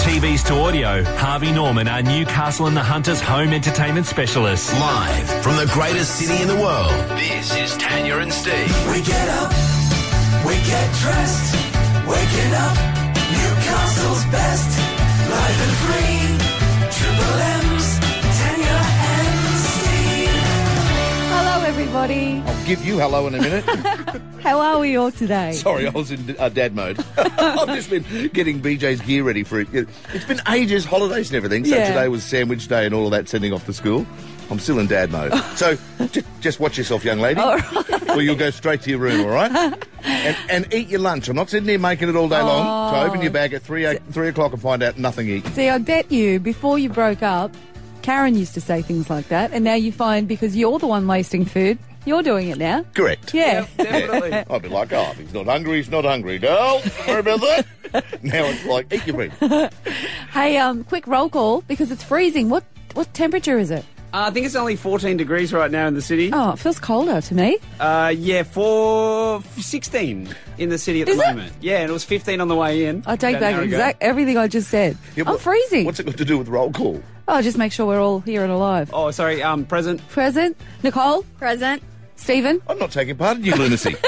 TVs to audio, Harvey Norman are Newcastle and the Hunters home entertainment specialists. Live from the greatest city in the world, this is Tanya and Steve. We get up, we get dressed, waking up, Newcastle's best, live and free, Triple M's, Tanya and Steve. Hello, everybody. I'll give you hello in a minute. How are we all today? Sorry, I was in dad mode. I've just been getting BJ's gear ready for it. It's been ages, holidays and everything. So Yeah. today was sandwich day and all of that, sending off to school. I'm still in dad mode. So just watch yourself, young lady. All right. Or you'll go straight to your room, all right? And eat your lunch. I'm not sitting here making it all day long. So open your bag at 3 o'clock and find out nothing eaten. See, I bet you, before you broke up, Karen used to say things like that, and now you find because you're the one wasting food, you're doing it now. Correct. Yeah. Definitely. I'd be like, oh, if he's not hungry, he's not hungry. No, sorry about that. Now it's like, eat your bread. Hey, quick roll call, because it's freezing. What temperature is it? I think it's only 14 degrees right now in the city. Oh, it feels colder to me. Yeah, 16 in the city at Is the it? moment. Yeah, and it was 15 on the way in. I take about an hour back ago. everything I just said. Yeah, I'm freezing. What's it got to do with roll call? Oh, just make sure we're all here and alive. Oh, sorry, present. Present. Nicole? Present. Stephen? I'm not taking part in your lunacy.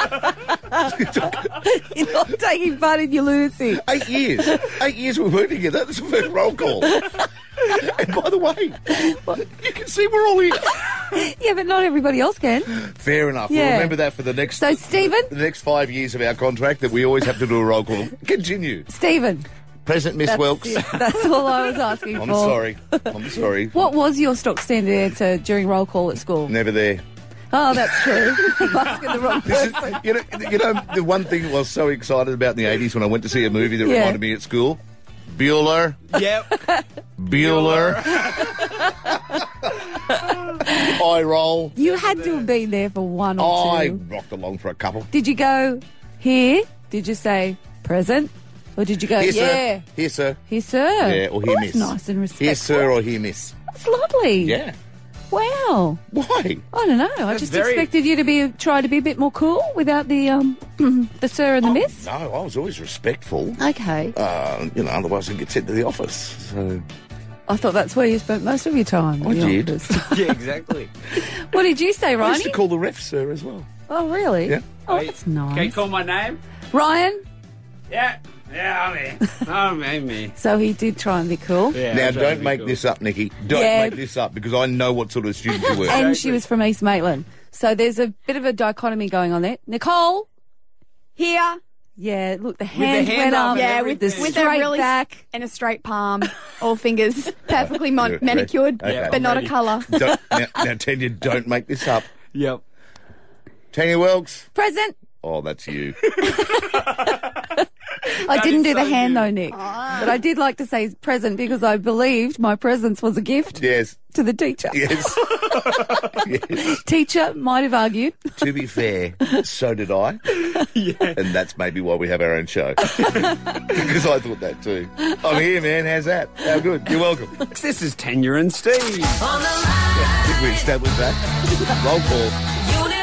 You're not taking part in your lunacy. 8 years. 8 years we've worked together. That's the first roll call. And by the way, you can see we're all here. Yeah, but not everybody else can. Fair enough. Yeah. We'll remember that for the next... So, Stephen? The next 5 years of our contract, that we always have to do a roll call. Continue. Stephen? Present, Miss Wilkes. That's all I was asking I'm for. sorry. I'm sorry. What was your stock standard answer during roll call at school? Never there. Oh, that's true. I'm asking the wrong This is, person. you know, the one thing I was so excited about in the 80s when I went to see a movie that Yeah. reminded me at school? Bueller. Yep. Bueller. Eye roll. You had to have been there for one or I two. rocked along for a couple. Did you go here? Did you say present? Or did you go, Here, yeah, sir. Here, sir. here, sir? Yeah, or here, Oh, miss. that's nice and respectful. Here, sir, or here, miss. That's lovely. Yeah. Wow. Why? I don't know. I That's just very- expected you to try to be a bit more cool without the the sir and the miss. No, I was always respectful. Okay. Otherwise I'd get sent to the office. So I thought that's where you spent most of your time. I in the did. office. Yeah, exactly. What did you say, I used to Ryan? call the ref sir as well. Oh, really? Yeah. Oh, Wait, that's nice. Can you call my name? Ryan? Yeah, I'm here. I'm me. So he did try and be cool. Yeah, Now, I'm trying to don't be make cool. this up, Nikki. Don't Yeah. make this up, because I know what sort of student you were. And she was from East Maitland. So there's a bit of a dichotomy going on there. Nicole? Here. Yeah, look, the hand hand went up up. and Yeah, everything. the with a straight really back. and a straight palm, all fingers perfectly Yeah, manicured, okay. but not ready. a colour. now, Tanya, don't make this up. Yep. Tanya Wilkes. Present. Oh, that's you. I didn't is do the so hand you. though, Nick. But I did like to say present because I believed my presence was a gift Yes. to the teacher. Yes. Yes. Teacher might have argued. To be fair, so did I. And that's maybe why we have our own show. Because I thought that too. I'm here, man. How's that? How good? You're welcome. This is Tanya and Steve. Did we establish that? Roll call.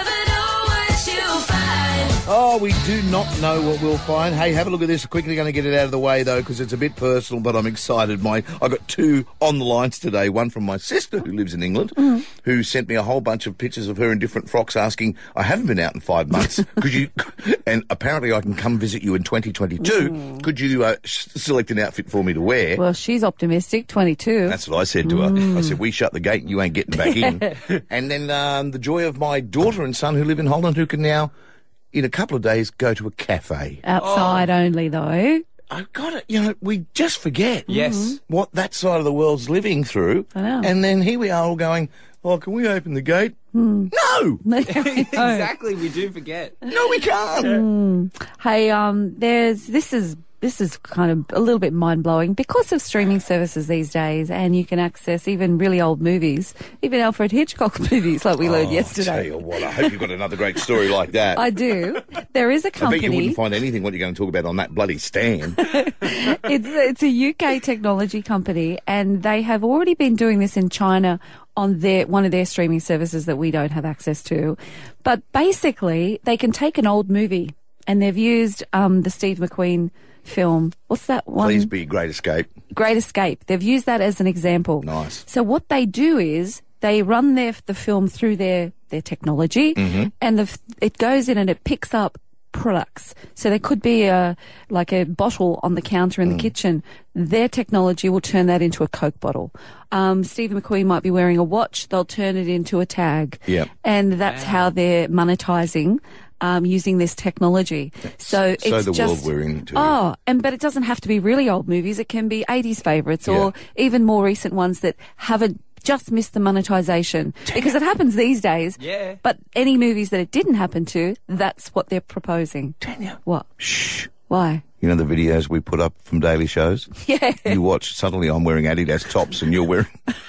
Oh, we do not know what we'll find. Hey, have a look at this. Quickly going to get it out of the way, though, because it's a bit personal, but I'm excited. I got two on the lines today. One from my sister, who lives in England, who sent me a whole bunch of pictures of her in different frocks, asking, I haven't been out in 5 months. Could you... And apparently I can come visit you in 2022. Could you select an outfit for me to wear? Well, she's optimistic, 22. That's what I said to her. I said, we shut the gate and you ain't getting back in. And then the joy of my daughter and son who live in Holland, who can now, in a couple of days, go to a cafe. Outside only, though. I've got it. We just forget Yes. what that side of the world's living through. I know. And then here we are all going, oh, can we open the gate? No! Exactly, we do forget. No, we can't. Hey, this is kind of a little bit mind-blowing because of streaming services these days, and you can access even really old movies, even Alfred Hitchcock movies like we learned Tell yesterday. you what, I hope you've got another great story like that. I do. There is a I bet company. you wouldn't find anything what you're going to talk about on that bloody stand. It's a UK technology company, and they have already been doing this in China on one of their streaming services that we don't have access to. But basically, they can take an old movie, and they've used the Steve McQueen film. What's that one? Please be Great Escape. Great Escape. They've used that as an example. Nice. So what they do is they run the film through their technology, and it goes in and it picks up products. So there could be like a bottle on the counter in the kitchen. Their technology will turn that into a Coke bottle. Stephen McQueen might be wearing a watch. They'll turn it into a tag. Yep. And that's how they're monetizing using this technology. So it's the just, world we're into. Oh, but it doesn't have to be really old movies. It can be 80s favourites or even more recent ones that haven't just missed the monetization, because it happens these days. Yeah. But any movies that it didn't happen to, that's what they're proposing. Tanya. What? Shh. Why? You know the videos we put up from daily shows? Yeah. You watch, suddenly I'm wearing Adidas tops and you're wearing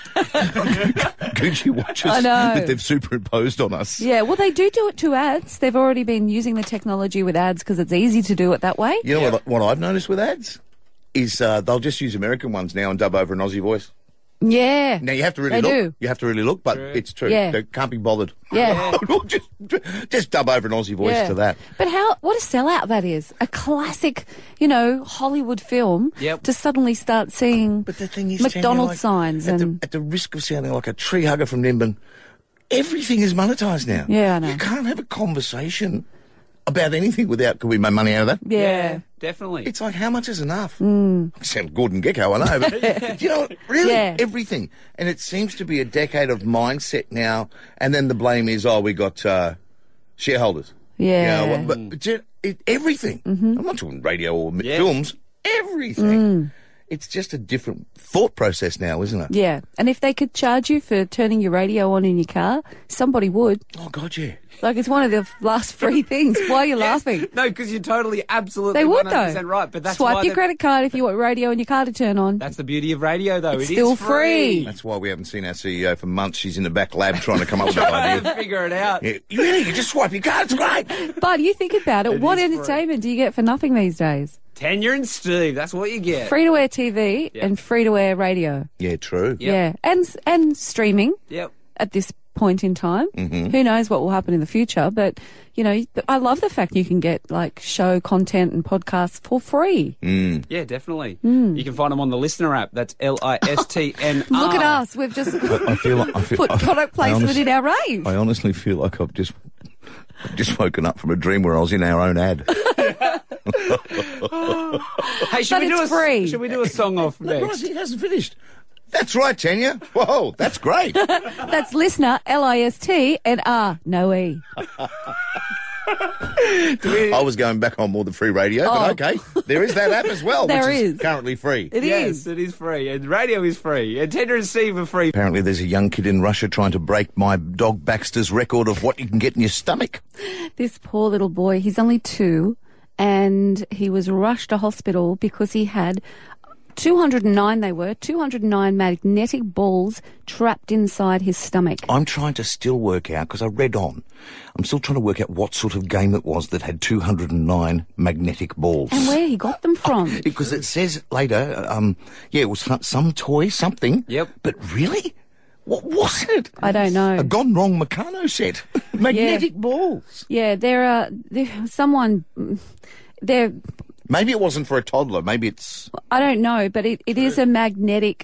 Gucci watches I know. that they've superimposed on us. Yeah, well, they do it to ads. They've already been using the technology with ads because it's easy to do it that way. You know what I've noticed with ads? Is they'll just use American ones now and dub over an Aussie voice. Yeah. Now you have to really They look. do. You have to really look, but it's true. Yeah. They can't be bothered. Yeah. just dub over an Aussie voice Yeah. to that. But what a sellout that is. A classic, Hollywood film to suddenly start seeing But the thing is, McDonald's Tanya, signs. at the risk of sounding like a tree hugger from Nimbin, everything is monetised now. Yeah, I know. You can't have a conversation about anything without, can we make money out of that? Yeah. Definitely. It's like, how much is enough? I sound Gordon Gekko, I know, but you know, really, Yeah. everything. And it seems to be a decade of mindset now, and then the blame is, we got shareholders. Yeah. You know, but everything. I'm not talking radio or films, everything. It's just a different thought process now, isn't it? Yeah. And if they could charge you for turning your radio on in your car, somebody would. Oh, God, yeah. Like, it's one of the last free things. Why are you laughing? No, because you're totally, absolutely They would, 100% though. right. But that's Swipe why your credit card if you want radio in your car to turn on. That's the beauty of radio, though. It's It still is free. That's why we haven't seen our CEO for months. She's in the back lab trying to come up with that idea. Figure it out. Yeah, you just swipe your card, it's great. But you think about it, what is free. entertainment do you get for nothing these days? Tanya and Steve, that's what you get. Free-to-air TV Yeah. and free-to-air radio. Yeah, true. Yep. Yeah. And streaming Yep. at this point in time. Who knows what will happen in the future, but I love the fact you can get like show content and podcasts for free. Yeah, definitely. You can find them on the Listener app. That's LISTNR. Look at us, we've just I feel put product placement in our rave. I honestly feel like I've just woken up from a dream where I was in our own ad. Hey, should But we it's free. Should we do a song off Right, next? he hasn't finished. That's right, Tanya. Whoa, that's great. That's Listener, LISTNR, no E. I was going back on more than free radio, but okay. There is that app as well, There which is is. currently free. It Yes, is. it is free. And radio is free. And Tender and Steve are free. Apparently there's a young kid in Russia trying to break my dog Baxter's record of what you can get in your stomach. This poor little boy, he's only 2, and he was rushed to hospital because he had 209 magnetic balls trapped inside his stomach. I'm trying to still work out, because I read on, I'm still trying to work out what sort of game it was that had 209 magnetic balls. And where he got them from. Because it says later, it was some toy, something. Yep. But really? What was it? I don't know. A Gone Wrong Meccano set. Magnetic balls. Yeah, Maybe it wasn't for a toddler. Maybe it's... I don't know, but it is a magnetic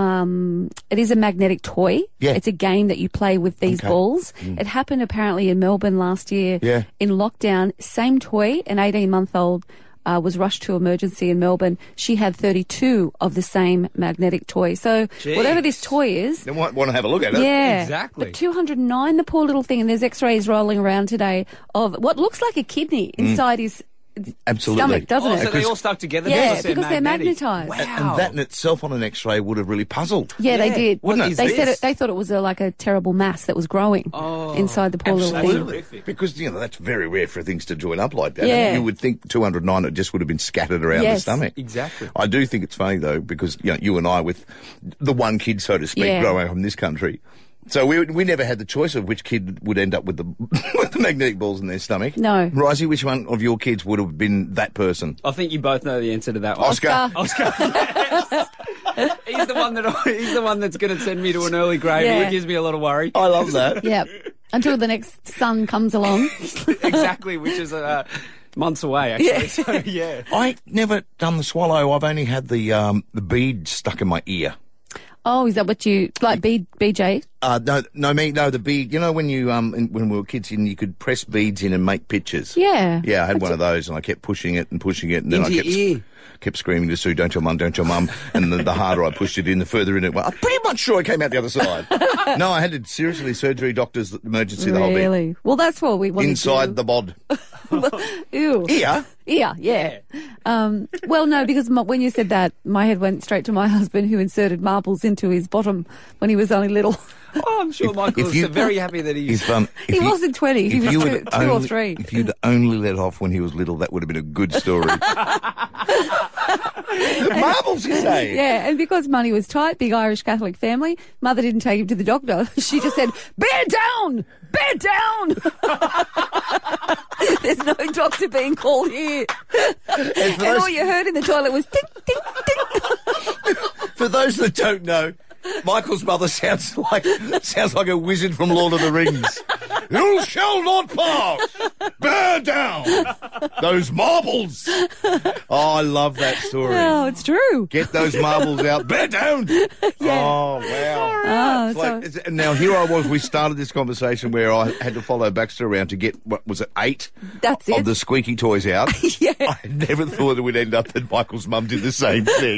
toy. Yeah. It's a game that you play with these Okay. balls. It happened apparently in Melbourne last year. Yeah. In lockdown, same toy, an 18-month-old was rushed to emergency in Melbourne. She had 32 of the same magnetic toy. So Jeez. whatever this toy is, They might want to have a look at it. yeah. Exactly. But 209, the poor little thing, and there's x-rays rolling around today of what looks like a kidney inside his Absolutely. stomach, doesn't Oh, it? so they all stuck together Yeah, because because they're magnetic. magnetised. Wow. And that in itself on an X-ray would have really puzzled. Yeah, they Yeah. did. What Wouldn't is it? They said this? they thought it was like a terrible mass that was growing inside the poor little thing. Absolutely. Horrific. Because, that's very rare for things to join up like that. Yeah. You would think 209, it just would have been scattered around the Yes. stomach. Exactly. I do think it's funny, though, because, you and I, with the one kid, so to speak, Yeah. growing up in this country, so we never had the choice of which kid would end up with the with the magnetic balls in their stomach. No. Risey, which one of your kids would have been that person? I think you both know the answer to that one. Oscar. Oscar. Yes. He's the one that's going to send me to an early grave. Yeah. It gives me a lot of worry. I love that. Yep. Until the next son comes along. Exactly, which is months away, actually. So, yeah. I never done the swallow. I've only had the bead stuck in my ear. Oh, is that what you like? BJ? No, the bead. You know when you when we were kids, and you could press beads in and make pictures. Yeah. Yeah, I had one of those, and I kept pushing it, and then Into your ear. kept screaming to Sue, "Don't tell mum, don't tell mum." And the harder I pushed it in, the further in it went. I'm pretty much sure it came out the other side. No, I had to seriously surgery, doctors, emergency, the whole bit. Really? Well, that's what we wanted Inside the bod. Ew. Ear? Yeah, yeah. Well, no, because when you said that, my head went straight to my husband who inserted marbles into his bottom when he was only little. Oh, I'm sure Michael's very happy that he's... He wasn't 20, he was two or three. If you'd only let off when he was little, that would have been a good story. Marbles, you say? Yeah, and because money was tight, big Irish Catholic family, mother didn't take him to the doctor. She just said, bear down! Bear down! There's no doctor being called here. And all you heard in the toilet was ding, ding, ding. For those that don't know, Michael's mother sounds like a wizard from Lord of the Rings. You shall not pass! Bear down! Those marbles! Oh, I love that story. Oh, it's true. Get those marbles out. Bear down! Yeah. Oh, wow. Oh, It's like, now, here I was. We started this conversation where I had to follow Baxter around to get, what was it, 8? That's of it. the squeaky toys out. Yeah. I never thought it would end up that Michael's mum did the same thing.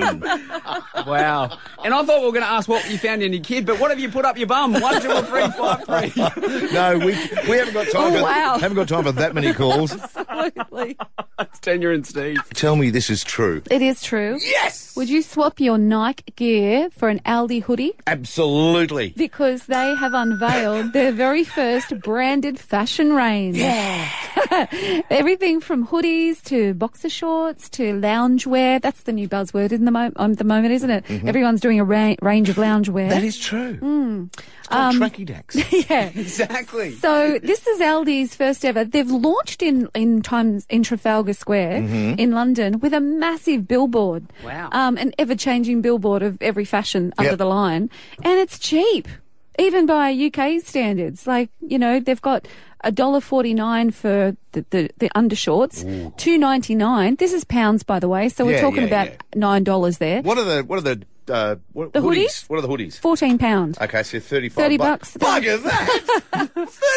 Wow. And I thought we were going to ask what you found in your kid, but what have you put up your bum? 1, 2 or 3, 5, 3. No, we haven't got time. Haven't got time for that many calls. Absolutely. It's Tanya and Steve. Tell me this is true. It is true. Yes! Would you swap your Nike gear for an Aldi hoodie? Absolutely. Because they have unveiled their very first branded fashion range. Yeah. Everything from hoodies to boxer shorts to loungewear. That's the new buzzword in the moment, isn't it? Mm-hmm. Everyone's doing a range of loungewear. That is true. It's called tracky dacks. Yeah, exactly. So this is Aldi's first ever. They've launched in Trafalgar Square in London with a massive billboard. Wow. An ever-changing billboard of every fashion under the line. And it's cheap, even by UK standards. Like, you know, they've got $1.49 for the undershorts, $2.99. This is pounds, by the way, so we're talking about $9 there. What are the hoodies? What are the hoodies? £14. Okay, so 35 $30 bucks. Bugger that!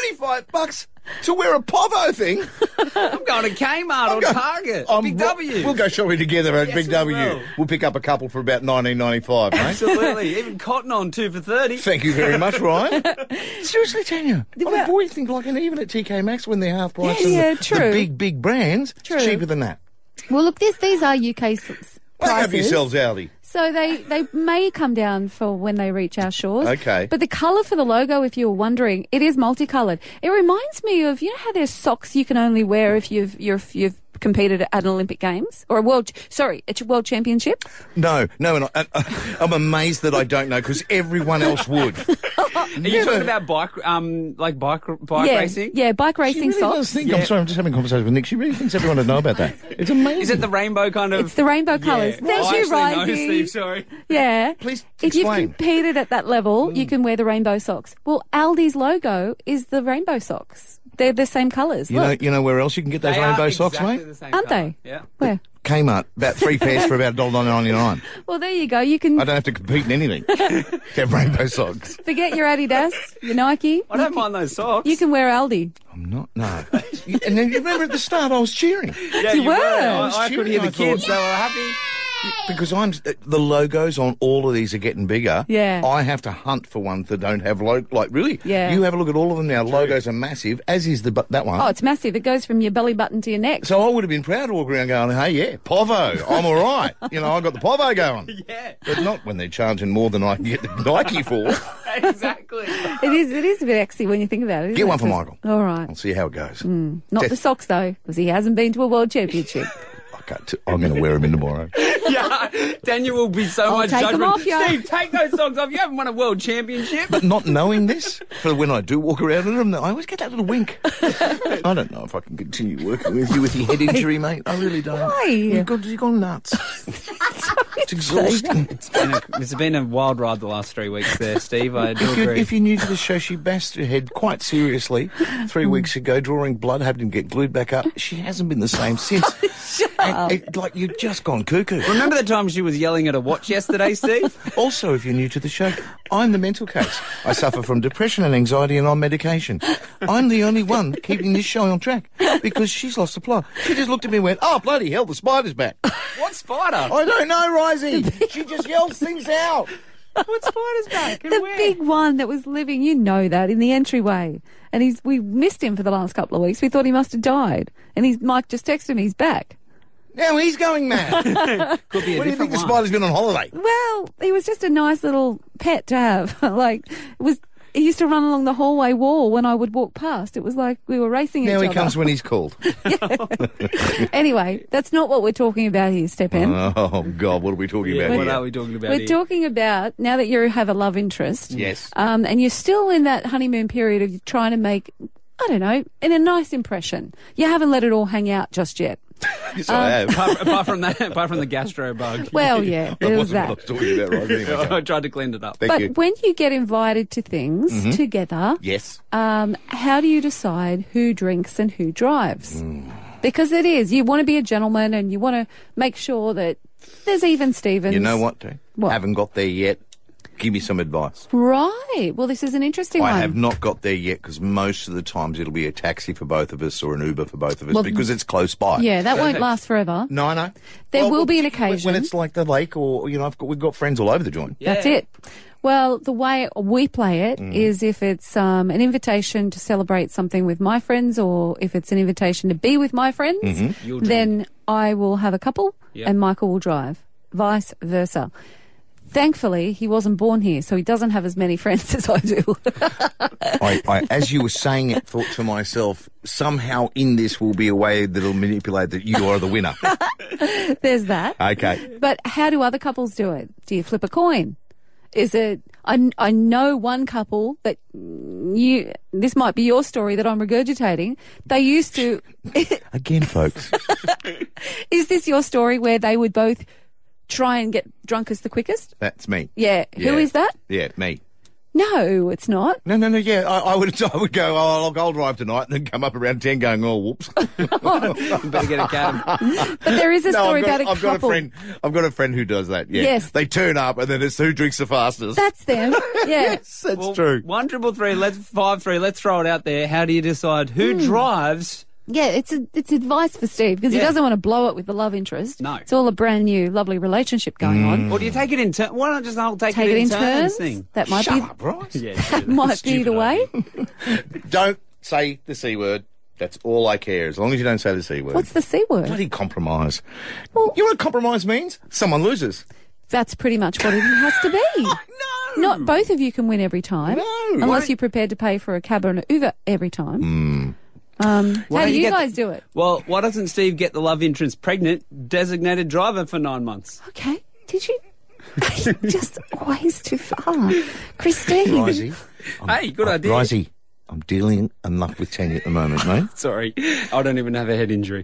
$35 to wear a Povo thing. I'm going to Kmart or Target. Big W. We'll go shopping together at Yes, Big we W. will. We'll pick up a couple for about $19.95, mate. Absolutely. Even cotton on 2 for $30. Thank you very much, Ryan. Seriously, Tanya. I boy think like even at TK Maxx when they're half price. Yeah, and true. The big brands, True. it's cheaper than that. Well, look, these are UK prices. Wake up yourselves, Aldi. So they may come down for when they reach our shores. Okay. But the colour for the logo, if you were wondering, it is multicoloured. It reminds me of, you know how there's socks you can only wear if you've competed at an Olympic Games or at your World Championship? No, and I'm amazed that I don't know because everyone else would. Are you talking about bike racing? Yeah, bike racing She really does socks. think, I'm sorry, I'm just having a conversation with Nick. She really thinks everyone would know about that. It's amazing. Is it the rainbow kind of... It's the rainbow colours. Yeah. Thank I you, actually know, Risey. Steve, sorry. Yeah. Please If you've explain. competed at that level, you can wear the rainbow socks. Well, Aldi's logo is the rainbow socks. They're the same colours. Look. You know where else you can get those They rainbow are socks, exactly mate? the same Aren't colour. they? Yeah. Where? Kmart, about 3 pairs for about $1.99. Well, there you go. You can I don't have to compete in anything. To have rainbow socks. forget your Adidas, your Nike. I don't mind those socks. You can wear Aldi. I'm not, no. And then you remember at the start I was cheering. Yeah, You you were. were. I was I could cheering, hear the I kids. thought. They were happy. Because the logos on all of these are getting bigger. Yeah. I have to hunt for ones that don't have really. Yeah. You have a look at all of them now. Logos are massive, as is that one. Oh, it's massive. It goes from your belly button to your neck. So I would have been proud to walk around going, hey, yeah, Povo, I'm all right. You know, I got the Povo going. Yeah. But not when they're charging more than I can get the Nike for. Exactly. It is a bit exy when you think about it. Get isn't one it? for Michael. All right. I'll see how it goes. Not the socks, though, because he hasn't been to a world championship. I'm going to wear them in tomorrow. Yeah. Daniel will be so I'll much take them judgment. off, yo. Steve, take those socks off. You haven't won a world championship. But not knowing this, for when I do walk around in them, I always get that little wink. I don't know if I can continue working with you with your head injury, mate. I really don't. Why? You've gone nuts. It's exhausting. It's been a wild ride the last 3 weeks there, Steve. I do agree. If you're new to the show, she bashed her head quite seriously 3 weeks ago, drawing blood, having to get glued back up. She hasn't been the same since. Like, you've just gone cuckoo. Remember the time she was yelling at a watch yesterday, Steve? Also, if you're new to the show, I'm the mental case. I suffer from depression and anxiety and on medication. I'm the only one keeping this show on track because she's lost the plot. She just looked at me and went, oh, bloody hell, the spider's back. What spider? I don't know, Risey. She just yells things out. What spider's back? And The where? big one that was living, you know that, in the entryway. And we missed him for the last couple of weeks. We thought he must have died. And Mike just texted me he's back. Now he's going mad. Could be a What do you think different the one. spider's been on holiday? Well, he was just a nice little pet to have. He used to run along the hallway wall when I would walk past. It was like we were racing each Now other. he comes when he's called. Anyway, that's not what we're talking about here, Stephen. Oh, God, what are we talking Yeah, about what here? are we talking about We're here? talking about, now that you have a love interest, Yes. and you're still in that honeymoon period of trying to make, I don't know, a nice impression. You haven't let it all hang out just yet. Yes, I have. apart from the gastro bug. Well, yeah, That there was wasn't what I that. was talking about, right? Anyway, I tried to clean it up. thank But you. when you get invited to things together, Yes. how do you decide who drinks and who drives? Because you want to be a gentleman and you want to make sure that there's even Stevens. You know what, Dave? What? Haven't got there yet. Give me some advice. Right. Well, this is an interesting one. I have not got there yet because most of the times it'll be a taxi for both of us or an Uber for both of us Well, because it's close by. Yeah, that won't last forever. No, I know. There will be an particularly occasion. when it's like the lake or, we've got friends all over the joint. Yeah. That's it. Well, the way we play it is if it's an invitation to celebrate something with my friends or if it's an invitation to be with my friends, You'll drink. then I will have a couple Yep. and Michael will drive, vice versa. Thankfully, he wasn't born here, so he doesn't have as many friends as I do. I, as you were saying it, thought to myself, somehow in this will be a way that'll manipulate that you are the winner. There's that. Okay. But how do other couples do it? Do you flip a coin? Is it? I know one couple that this might be your story that I'm regurgitating. They used to. Again, folks. Is this your story where they would both try and get drunk as the quickest? That's me. Yeah. Yeah. Who is that? Yeah, me. No, it's not. No, yeah. I would go, I'll drive tonight and then come up around 10 going, oh, whoops. Better get a cab. But there is a story about a I've couple. got a friend who does that, yeah. Yes. They turn up and then it's who drinks the fastest. That's them. Yeah. Yes, that's Well, true. 1-333, let's 53. Let's throw it out there. How do you decide who drives? Yeah, it's advice for Steve because he Yeah. doesn't want to blow it with the love interest. No. It's all a brand new, lovely relationship going on. Or do you take it in turn? Why not just I'll take Take it in turns turns. thing? That might Shut be up, right? Yeah, might be the way. Don't say the C word. That's all I care, as long as you don't say the C word. What's the C word? Bloody compromise. Well- You know what compromise means? Someone loses. That's pretty much what it has to be. No. Not both of you can win every time. No. Unless Why- you're prepared to pay for a cab or an Uber every time. How don't do you you get guys do it? Well, why doesn't Steve get the love interest pregnant, designated driver for 9 months? Okay. Did you? Just always too far. Christine. Risey. Hey, good idea. Risey, I'm dealing enough with Tanya at the moment, mate. Sorry, I don't even have a head injury.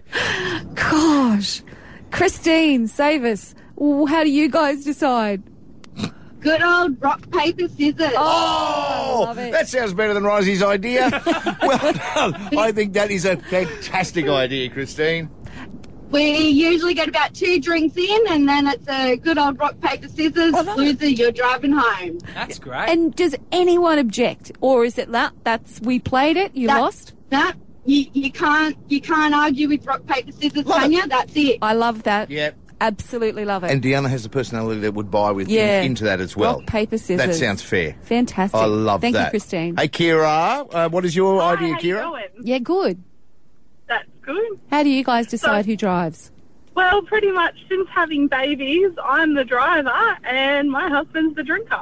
Gosh. Christine, save us. How do you guys decide? Good old rock, paper, scissors. Oh, love it. that sounds better than Risey's idea. Well done. I think that is a fantastic idea, Christine. We usually get about 2 drinks in, and then it's a good old rock, paper, scissors. Loser, you're driving home. That's great. And does anyone object? Or is it that's we played it, you That- lost? That you can't argue with rock, paper, scissors, Love it. Tanya. That's it. I love that. Yep. Absolutely love it. And Deanna has the personality that would buy with Yeah. into that as well. Rock, paper, scissors. That sounds fair. Fantastic. I love Thank that. you, Christine. Hey, Kira, what is your idea, Hi, how you Kira? going? Yeah, good. That's good. How do you guys decide who drives? Well, pretty much since having babies, I'm the driver and my husband's the drinker.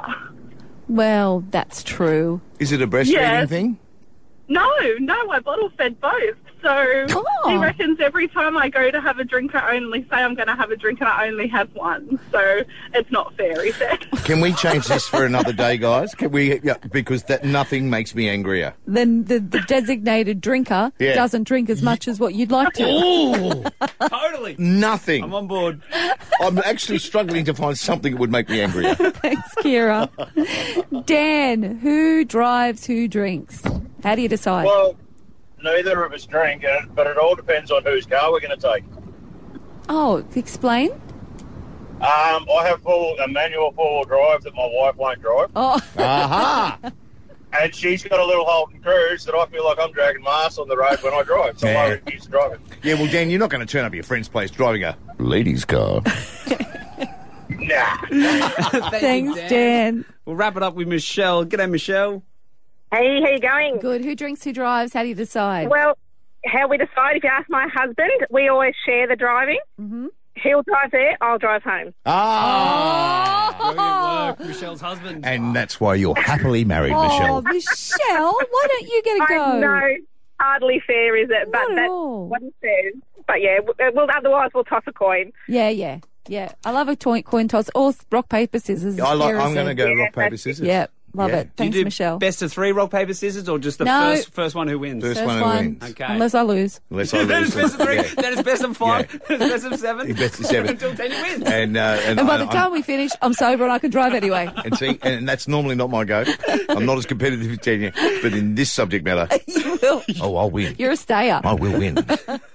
Well, that's true. Is it a breastfeeding Yes. thing? No, I bottle fed both. So Oh. he reckons every time I go to have a drink, I only say I'm going to have a drink and I only have one. So it's not fair, he said. Can we change this for another day, guys? Can we? Yeah, because nothing makes me angrier. Then the designated drinker Yeah. doesn't drink as much as what you'd like to. Ooh, totally. Nothing. I'm on board. I'm actually struggling to find something that would make me angrier. Thanks, Kira. Dan, who drives, who drinks? How do you decide? Well, neither of us drink, but it all depends on whose car we're going to take. Oh, explain. I have a manual four-wheel drive that my wife won't drive, Oh, Aha! and she's got a little Holden Cruise that I feel like I'm dragging my ass on the road when I drive, so I refuse to drive it. Yeah, well, Dan, you're not going to turn up at your friend's place driving a ladies' car. Nah. thanks, Dan. We'll wrap it up with Michelle. G'day, Michelle. Hey, how you going? Good. Who drinks, who drives? How do you decide? Well, how we decide, if you ask my husband, we always share the driving. Mm-hmm. He'll drive there, I'll drive home. Brilliant work, Michelle's husband. And that's why you're happily married, Oh, Michelle. Michelle, why don't you get a go? I know, hardly fair, is it? But Not at that's all. what he says. But yeah, otherwise we'll toss a coin. Yeah. I love a coin toss or rock, paper, scissors. I'm Kira going to said. go rock, paper, scissors. Yeah, love Yeah. it. Do you Thanks, do Michelle. best of three, rock, paper, scissors, or just the No. first one who wins? First First one who one. wins. Okay. Unless I lose. Unless I Then lose. it's best of three, Yeah. then it's best of five, then it's best of seven. Best of seven. Until 10 you win. And And by the time we finish, I'm sober and I can drive anyway. And see, and that's normally not my go. I'm not as competitive as Tanya, but in this subject matter, You will. I'll win. You're a stayer. I will win.